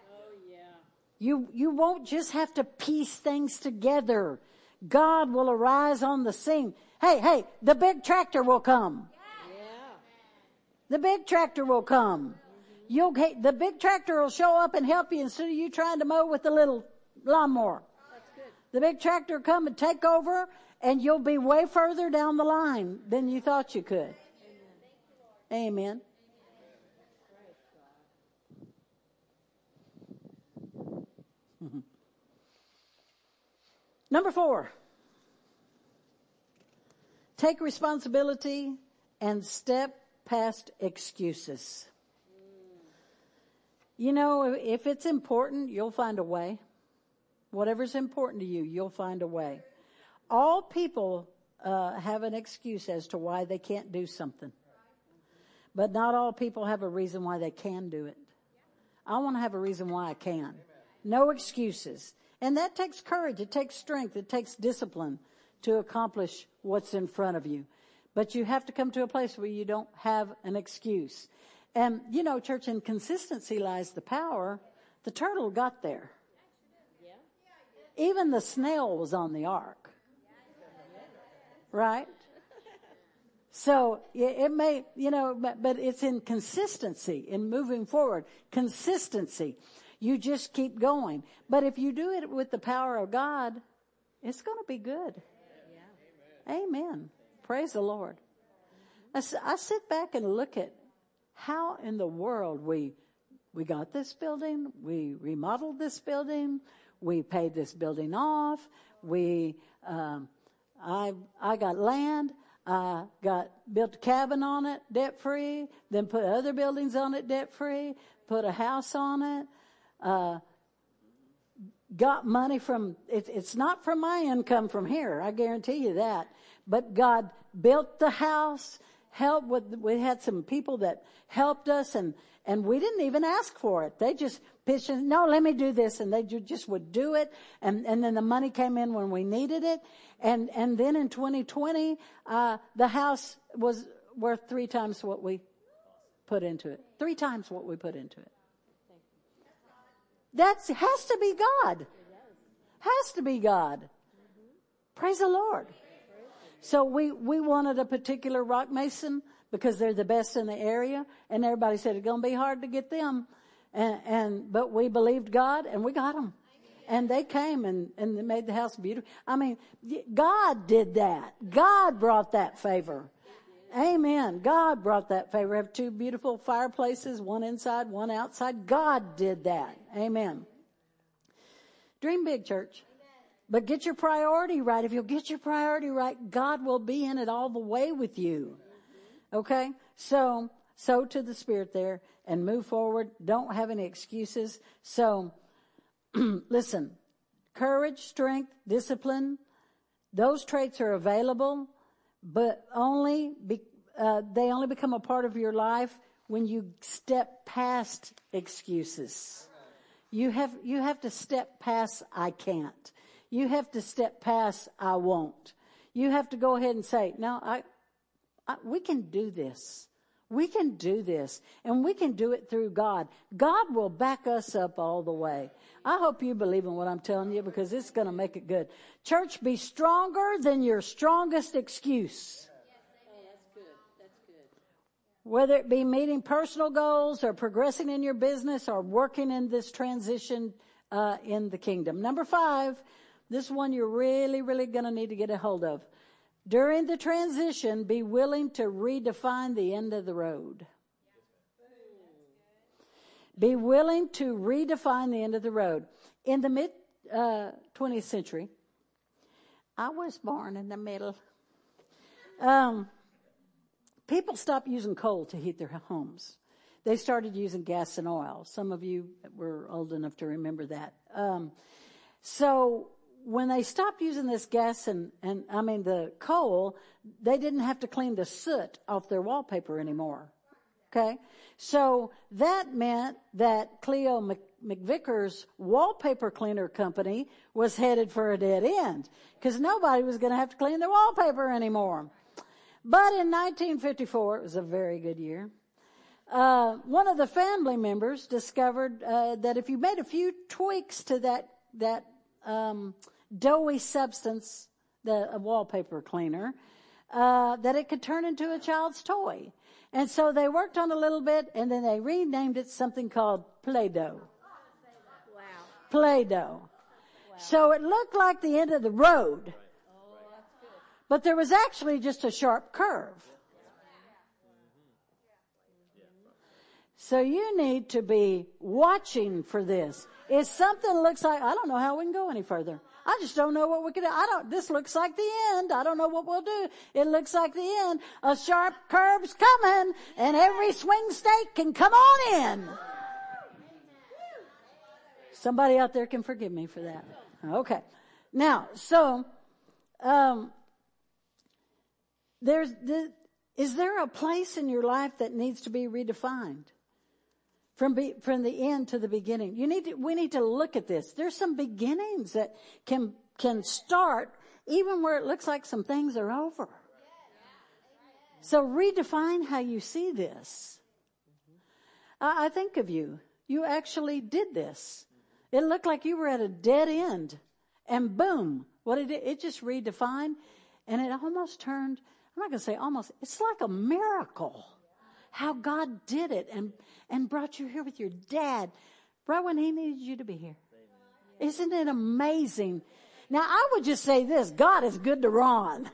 You won't just have to piece things together. God will arise on the scene. Hey, the big tractor will come. The big tractor will come. The big tractor will show up and help you instead of you trying to mow with the little lawnmower. The big tractor will come and take over, and you'll be way further down the line than you thought you could. Amen. Number 4. Take responsibility and step past excuses. If it's important, you'll find a way. Whatever's important to you, you'll find a way. All people have an excuse as to why they can't do something. But not all people have a reason why they can do it. I want to have a reason why I can. No excuses. And that takes courage. It takes strength. It takes discipline to accomplish what's in front of you. But you have to come to a place where you don't have an excuse. And, church, in consistency lies the power. The turtle got there. Even the snail was on the ark. Right? So it may, but it's in consistency, in moving forward. Consistency. You just keep going. But if you do it with the power of God, it's going to be good. Amen. Praise the Lord. I sit back and look at how in the world we got this building, we remodeled this building, we paid this building off, I got land, built a cabin on it, debt free, then put other buildings on it, debt free, put a house on it, got money from, it's not from my income from here, I guarantee you that. But God built the house, we had some people that helped us and we didn't even ask for it. They just pitched in, no, let me do this. And they just would do it. And then the money came in when we needed it. And then in 2020, the house was worth 3 times what we put into it. 3 times what we put into it. That has to be God. Has to be God. Praise the Lord. So we wanted a particular rock mason because they're the best in the area, and everybody said it's going to be hard to get them, but we believed God and we got them, and they came and they made the house beautiful. I mean, God did that. God brought that favor. Amen. God brought that favor. We have 2 beautiful fireplaces, one inside, one outside. God did that. Amen. Dream big, church. But get your priority right. If you'll get your priority right, God will be in it all the way with you. Okay? So, sow to the Spirit there and move forward. Don't have any excuses. So, listen, courage, strength, discipline, those traits are available, but they only become a part of your life when you step past excuses. You have to step past I can't. You have to step past I won't. You have to go ahead and say, no, we can do this. We can do this. And we can do it through God. God will back us up all the way. I hope you believe in what I'm telling you because it's going to make it good. Church, be stronger than your strongest excuse. Whether it be meeting personal goals or progressing in your business or working in this transition in the kingdom. Number 5, this one you're really, really going to need to get a hold of. During the transition, be willing to redefine the end of the road. Be willing to redefine the end of the road. In the mid-20th century, I was born in the middle. People stopped using coal to heat their homes. They started using gas and oil. Some of you were old enough to remember that. So when they stopped using this gas and the coal, they didn't have to clean the soot off their wallpaper anymore. Okay? So that meant that Cleo McVicker's wallpaper cleaner company was headed for a dead end because nobody was going to have to clean their wallpaper anymore. But in 1954, it was a very good year, one of the family members discovered that if you made a few tweaks to that doughy substance, a wallpaper cleaner, that it could turn into a child's toy. And so they worked on it a little bit, and then they renamed it something called Play-Doh. Wow. Play-Doh. Wow. So it looked like the end of the road, but there was actually just a sharp curve. So you need to be watching for this. If something looks like, I don't know how we can go any further. I just don't know what we can do. This looks like the end. I don't know what we'll do. It looks like the end. A sharp curve's coming and every swing state can come on in. Somebody out there can forgive me for that. Okay. Now, so, is there a place in your life that needs to be redefined? From the end to the beginning. We need to look at this. There's some beginnings that can start even where it looks like some things are over. So redefine how you see this. I think of you. You actually did this. It looked like you were at a dead end. And boom, what it did, it just redefined. And it almost turned, I'm not going to say almost, it's like a miracle. How God did it and brought you here with your dad right when he needed you to be here. Isn't it amazing? Now, I would just say this. God is good to Ron.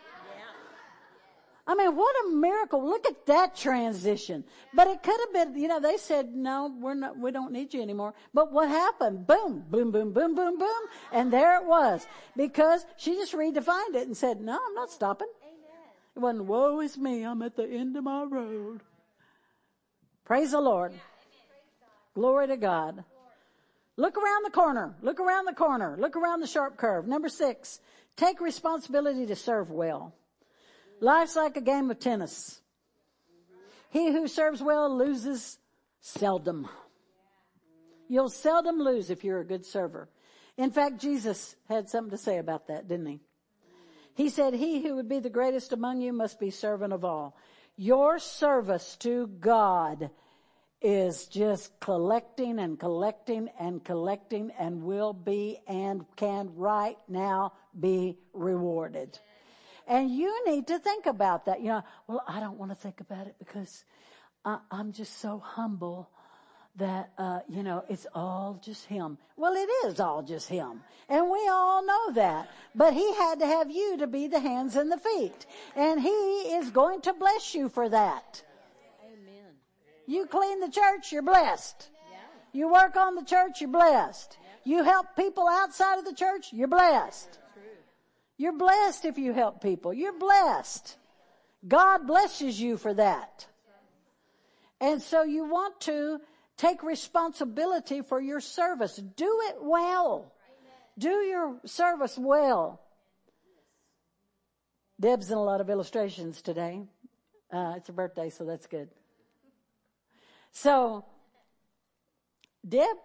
I mean, what a miracle. Look at that transition. But it could have been, they said, no, we don't need you anymore. But what happened? Boom, boom, boom, boom, boom, boom. And there it was. Because she just redefined it and said, no, I'm not stopping. It wasn't, woe is me, I'm at the end of my road. Praise the Lord. Glory to God. Look around the corner. Look around the corner. Look around the sharp curve. Number 6, take responsibility to serve well. Life's like a game of tennis. He who serves well loses seldom. You'll seldom lose if you're a good server. In fact, Jesus had something to say about that, didn't he? He said, he who would be the greatest among you must be servant of all. Your service to God is just collecting and collecting and collecting and will be and can right now be rewarded. And you need to think about that. Well, I don't want to think about it because I'm just so humble that, it's all just him. Well, it is all just him. And we all know that. But he had to have you to be the hands and the feet. And he is going to bless you for that. Amen. You clean the church, you're blessed. Yeah. You work on the church, you're blessed. You help people outside of the church, you're blessed. True. You're blessed if you help people. You're blessed. God blesses you for that. And so you want to take responsibility for your service. Do it well. Do your service well. Deb's in a lot of illustrations today. It's her birthday, so that's good. So, Deb,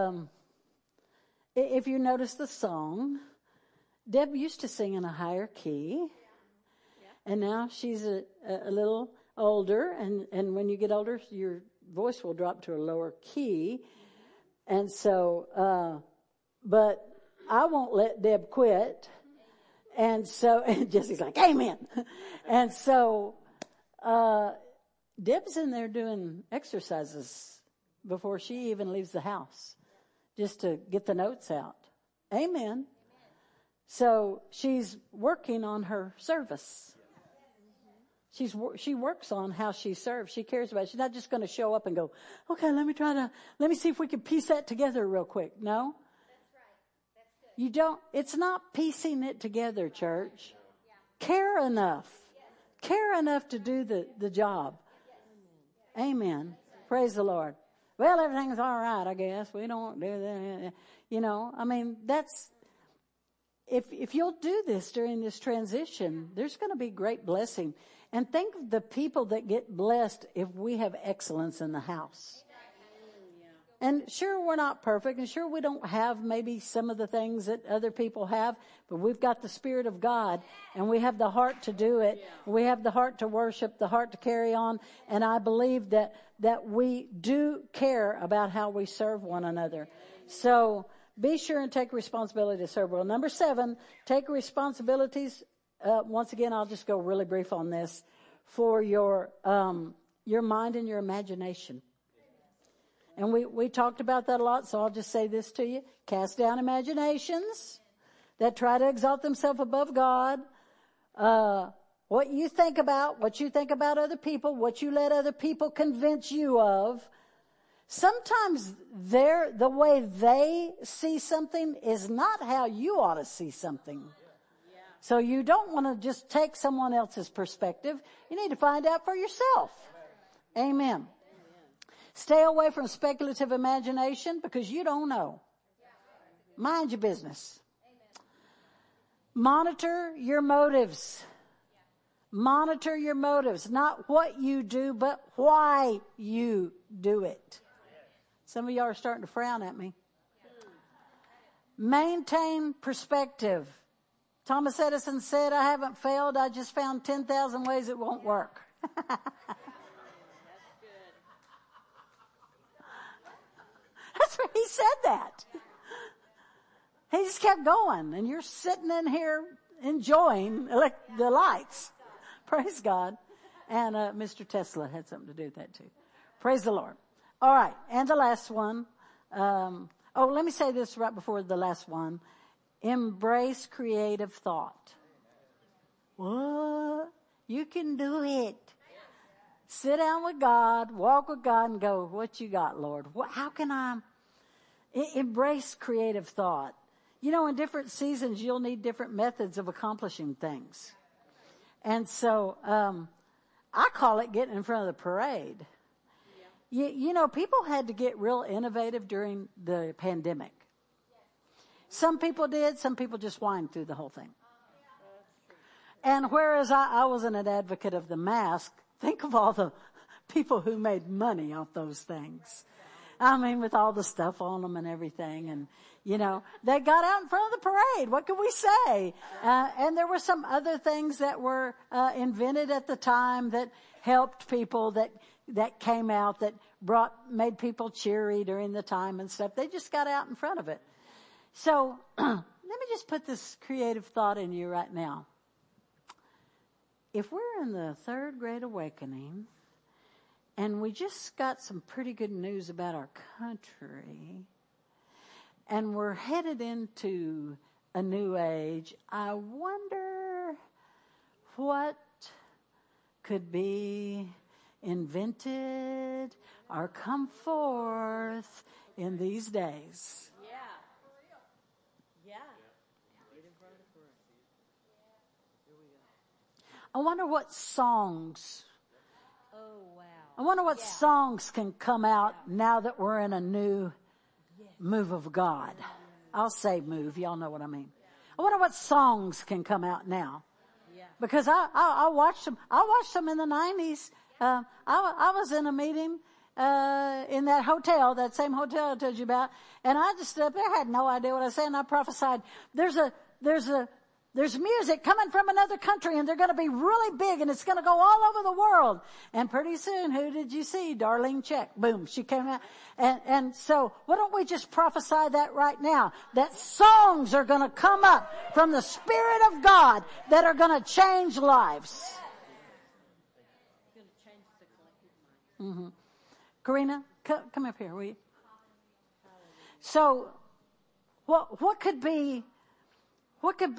if you notice the song, Deb used to sing in a higher key. And now she's a little older. And when you get older, your voice will drop to a lower key. And so, but I won't let Deb quit. And so, and Jesse's like, amen. And so, Deb's in there doing exercises before she even leaves the house just to get the notes out. Amen. So she's working on her service. She works on how she serves. She cares about it. She's not just going to show up and go, okay, let me see if we can piece that together real quick. No. That's right. That's good. You don't, it's not piecing it together, church. Care enough. Care enough to do the job. Amen. Praise the Lord. Well, everything's all right, I guess. We don't do that. You know, I mean, that's, if you'll do this during this transition, there's going to be great blessing. And think of the people that get blessed if we have excellence in the house. And sure, we're not perfect, and sure, we don't have maybe some of the things that other people have, but we've got the Spirit of God, and we have the heart to do it. We have the heart to worship, the heart to carry on, and I believe that we do care about how we serve one another. So be sure and take responsibility to serve well. Number 7, take responsibilities. Once again, I'll just go really brief on this, for your mind and your imagination. And we talked about that a lot, so I'll just say this to you. Cast down imaginations that try to exalt themselves above God. What you think about other people, what you let other people convince you of. Sometimes the way they see something is not how you ought to see something. So you don't want to just take someone else's perspective. You need to find out for yourself. Amen. Stay away from speculative imagination because you don't know. Mind your business. Monitor your motives. Monitor your motives. Not what you do, but why you do it. Some of y'all are starting to frown at me. Maintain perspective. Thomas Edison said, I haven't failed. I just found 10,000 ways it won't work. That's where he said that. He just kept going, and you're sitting in here enjoying the lights. Praise God. And Mr. Tesla had something to do with that too. Praise the Lord. All right, and the last one. Let me say this right before the last one. Embrace creative thought. What? You can do it. Sit down with God, walk with God, and go, what you got, Lord? How can I embrace creative thought? You know, in different seasons, you'll need different methods of accomplishing things. And so I call it getting in front of the parade. You know, people had to get real innovative during the pandemic. Some people did. Some people just whined through the whole thing. And whereas I wasn't an advocate of the mask, think of all the people who made money off those things. I mean, with all the stuff on them and everything. And, you know, they got out in front of the parade. What can we say? And there were some other things that were invented at the time that helped people, that came out, that made people cheery during the time and stuff. They just got out in front of it. So let me just put this creative thought in you right now. If we're in the third great awakening and we just got some pretty good news about our country and we're headed into a new age, I wonder what could be invented or come forth in these days. I wonder what songs. Oh, wow. I wonder what songs can come out now that we're in a new move of God. I'll say move. Y'all know what I mean. I wonder what songs can come out now. Because I watched them. I watched them in the 90s. I was in a meeting in that hotel, that same hotel I told you about, and I just stood up there, had no idea what I was saying. I prophesied, there's music coming from another country, and they're going to be really big, and it's going to go all over the world. And pretty soon, who did you see? Darlene Zschech. Boom, she came out. And so, why don't we just prophesy that right now? That songs are going to come up from the Spirit of God that are going to change lives. Mm-hmm. Karina, come up here, will you? So, what could be what could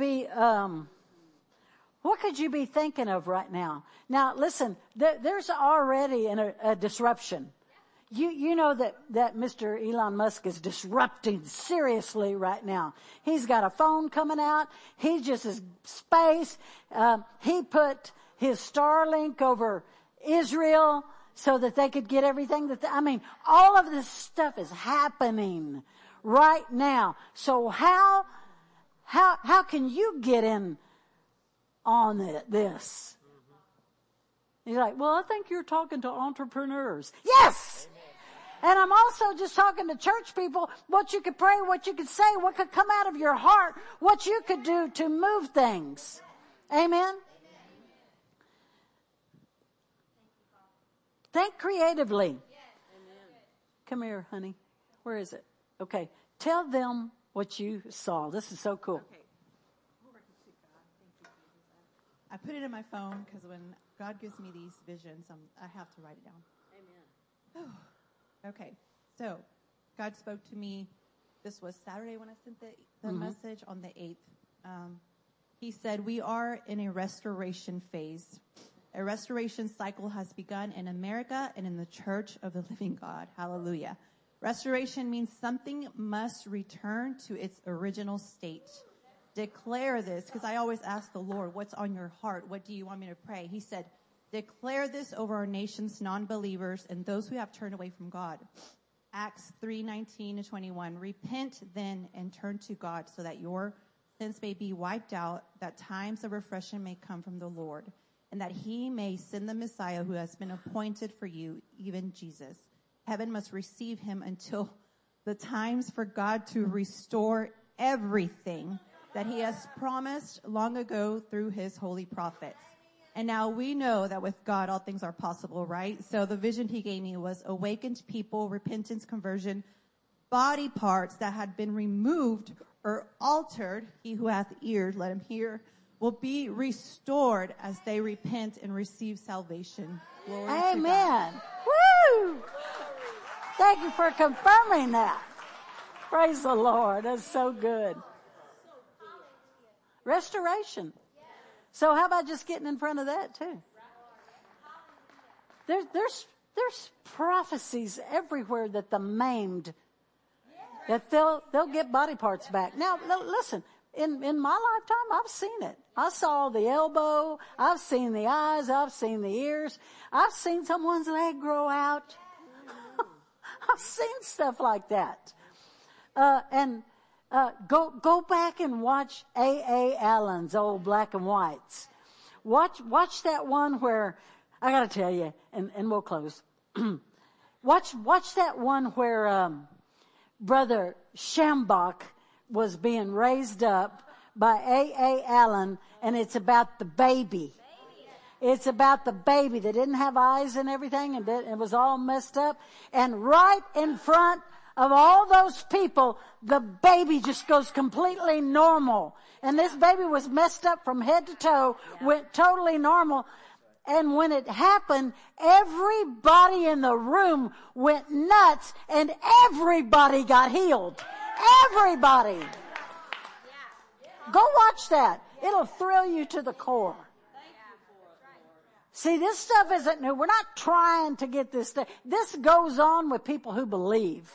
you be thinking of right now? Now, listen, there's already a disruption. You know that Mr. Elon Musk is disrupting seriously right now. He's got a phone coming out. He just is space. He put his Starlink over Israel so that they could get everything all of this stuff is happening right now. So how can you get in on this? He's like, well, I think you're talking to entrepreneurs. Yes! And I'm also just talking to church people, what you could pray, what you could say, what could come out of your heart, what you could do to move things. Amen? Think creatively. Come here, honey. Where is it? Okay. Tell them what you saw. This is so cool. Okay. I put it in my phone because when God gives me these visions, I have to write it down. Amen. Okay. So God spoke to me. This was Saturday when I sent the message on the 8th. He said, we are in a restoration phase. A restoration cycle has begun in America and in the Church of the Living God. Hallelujah. Restoration means something must return to its original state. Declare this, because I always ask the Lord, what's on your heart? What do you want me to pray? He said, declare this over our nation's non-believers and those who have turned away from God. Acts 3:19-21. Repent then and turn to God so that your sins may be wiped out, that times of refreshing may come from the Lord, and that he may send the Messiah who has been appointed for you, even Jesus. Heaven must receive him until the times for God to restore everything that he has promised long ago through his holy prophets. And now we know that with God, all things are possible, right? So the vision he gave me was awakened people, repentance, conversion, body parts that had been removed or altered. He who hath ears, let him hear, will be restored as they repent and receive salvation. Glory Amen. Woo! Thank you for confirming that. Praise the Lord. That's so good. Restoration. So how about just getting in front of that too? There's prophecies everywhere that the maimed, that they'll get body parts back. Now listen, in my lifetime I've seen it. I saw the elbow, I've seen the eyes, I've seen the ears, I've seen someone's leg grow out. I've seen stuff like that. Go back and watch A.A. Allen's old black and whites. Watch that one where, I gotta tell you, and we'll close. Watch that one where, Brother Shambach was being raised up by A.A. Allen, and it's about the baby. It's about the baby that didn't have eyes and everything, and it was all messed up. And right in front of all those people, the baby just goes completely normal. And this baby was messed up from head to toe, went totally normal. And when it happened, everybody in the room went nuts and everybody got healed. Everybody. Go watch that. It'll thrill you to the core. See, this stuff isn't new. We're not trying to get this stuff. This goes on with people who believe.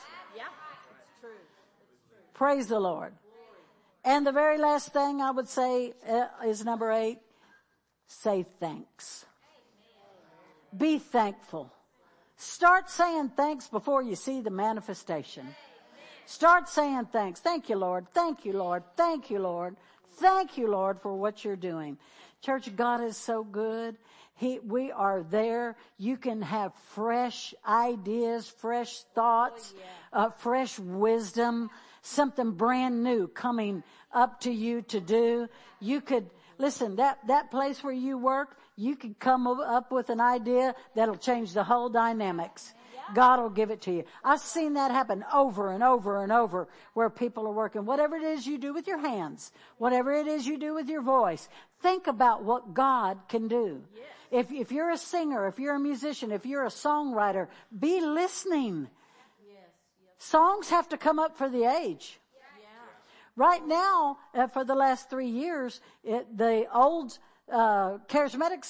Praise the Lord. And the very last thing I would say is number 8. Say thanks. Be thankful. Start saying thanks before you see the manifestation. Start saying thanks. Thank you, Lord. Thank you, Lord. Thank you, Lord. Thank you, Lord, for what you're doing. Church, God is so good. We are there. You can have fresh ideas, fresh thoughts, fresh wisdom, something brand new coming up to you to do. You could, listen, that place where you work, you could come up with an idea that'll change the whole dynamics. God will give it to you. I've seen that happen over and over and over where people are working. Whatever it is you do with your hands, whatever it is you do with your voice, think about what God can do. If you're a singer, if you're a musician, if you're a songwriter, be listening. Songs have to come up for the age. right now, for the last 3 years, the old charismatic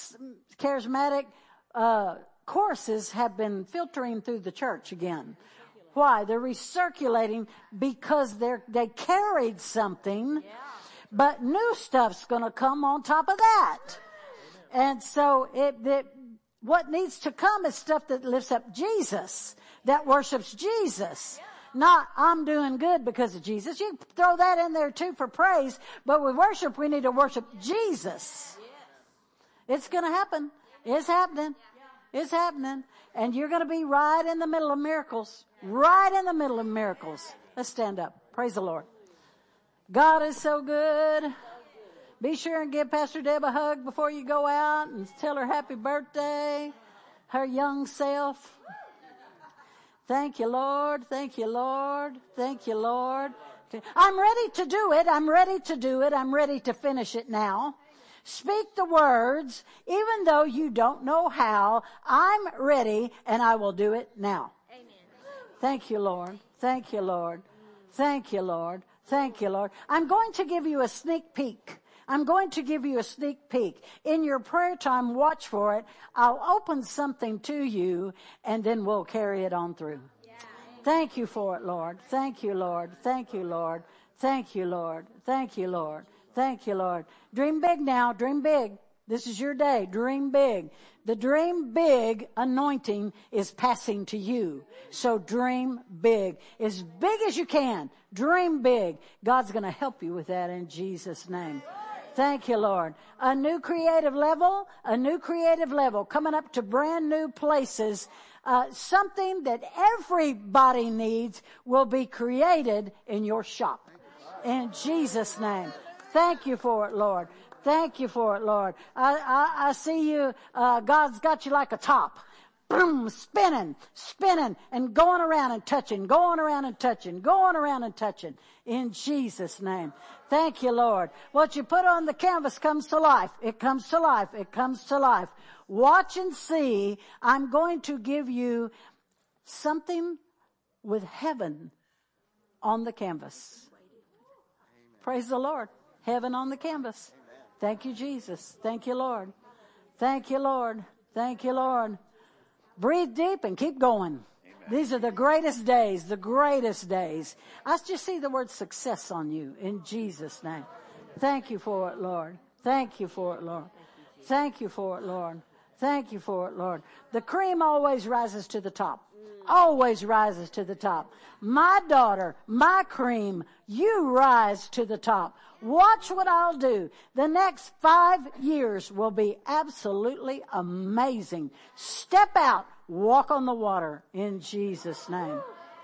courses have been filtering through the church again. Why? They're recirculating because they carried something, but new stuff's going to come on top of that. And so what needs to come is stuff that lifts up Jesus, that worships Jesus. Not, I'm doing good because of Jesus. You throw that in there too for praise, but with worship, we need to worship Jesus. It's going to happen. It's happening. It's happening. And you're going to be right in the middle of miracles. Right in the middle of miracles. Let's stand up. Praise the Lord. God is so good. Be sure and give Pastor Deb a hug before you go out and tell her happy birthday, her young self. Thank you, Lord. Thank you, Lord. Thank you, Lord. I'm ready to do it. I'm ready to do it. I'm ready to finish it now. Speak the words, even though you don't know how. I'm ready, and I will do it now. Amen. Thank you, Lord. Thank you, Lord. Thank you, Lord. Thank you, Lord. I'm going to give you a sneak peek. I'm going to give you a sneak peek. In your prayer time, watch for it. I'll open something to you, and then we'll carry it on through. Yeah. Thank you for it, Lord. Thank you, Lord. Thank you, Lord. Thank you, Lord. Thank you, Lord. Thank you, Lord. Dream big now. Dream big. This is your day. Dream big. The dream big anointing is passing to you. So dream big. As big as you can. Dream big. God's going to help you with that in Jesus' name. Thank you, Lord. A new creative level. A new creative level. Coming up to brand new places. Something that everybody needs will be created in your shop. In Jesus' name. Thank you for it, Lord. Thank you for it, Lord. I see you, God's got you like a top. Boom, spinning, and going around and touching, going around and touching, going around and touching. In Jesus' name. Thank you, Lord. What you put on the canvas comes to life. It comes to life. It comes to life. Watch and see. I'm going to give you something with heaven on the canvas. Praise the Lord. Heaven on the canvas. Thank you, Jesus. Thank you, Lord. Thank you, Lord. Thank you, Lord. Breathe deep and keep going. These are the greatest days, the greatest days. I just see the word success on you in Jesus' name. Thank you for it, Lord. Thank you for it, Lord. Thank you for it, Lord. Thank you for it, Lord. The cream always rises to the top. Always rises to the top. My daughter, my cream, you rise to the top. Watch what I'll do. The next 5 years will be absolutely amazing. Step out, walk on the water in Jesus' name.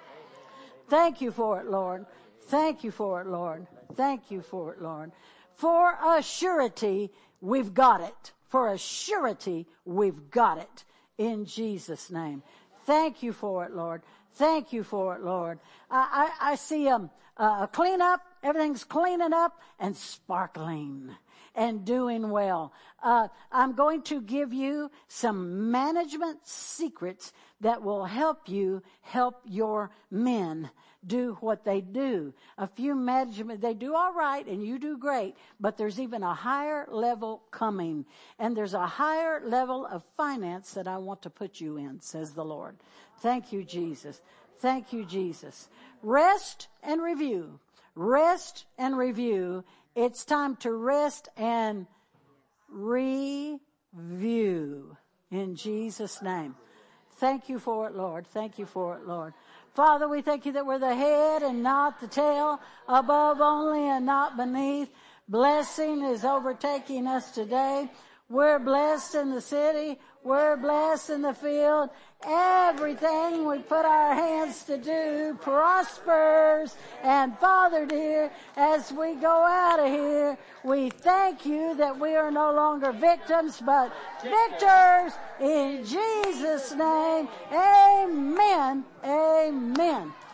Thank you for it, Lord. Thank you for it, Lord. Thank you for it, Lord. For a surety, we've got it. For a surety, we've got it in Jesus' name. Thank you for it, Lord. Thank you for it, Lord. I see a cleanup. Everything's cleaning up and sparkling and doing well. I'm going to give you some management secrets that will help you help your men do what they do. A few management, they do all right and you do great, but there's even a higher level coming. And there's a higher level of finance that I want to put you in, says the Lord. Thank you, Jesus. Thank you, Jesus. Rest and review. Rest and review. It's time to rest and review in Jesus' name. Thank you for it, Lord. Thank you for it, Lord. Father, we thank you that we're the head and not the tail, above only and not beneath. Blessing is overtaking us today. We're blessed in the city. We're blessed in the field. Everything we put our hands to do prospers. And Father dear, as we go out of here, we thank you that we are no longer victims, but victors in Jesus' name. Amen. Amen.